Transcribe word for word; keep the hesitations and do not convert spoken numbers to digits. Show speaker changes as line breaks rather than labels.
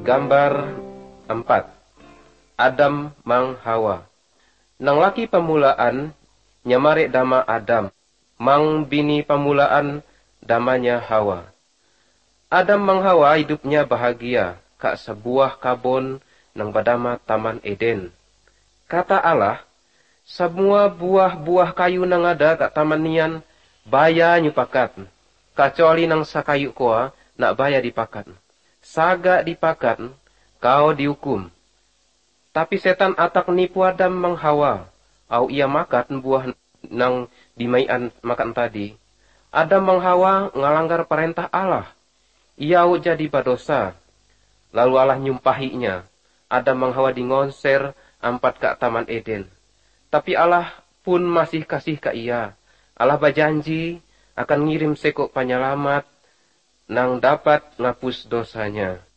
Gambar empat. Adam mang Hawa. Nang laki pamulaan, nyamare dama Adam. Mang bini pamulaan, damanya Hawa. Adam mang Hawa hidupnya bahagia, kak sebuah kabon nang badama Taman Eden. Kata Allah, semua buah-buah kayu nang ada kak taman nian, baya nyupakat. Kecuali nang sakayu koa, nak baya dipakat. Saga dipakat, kau dihukum. Tapi setan atak nipu Adam mang Hawa, au ia makan buah nang dimaian makan tadi. Adam mang Hawa ngalanggar perintah Allah. Ia jadi badosa. Lalu Allah nyumpahinya. Adam mang Hawa dingonser ampat ke Taman Eden. Tapi Allah pun masih kasih ke ia. Allah berjanji akan ngirim sekok penyelamat nang dapat ngapus dosanya.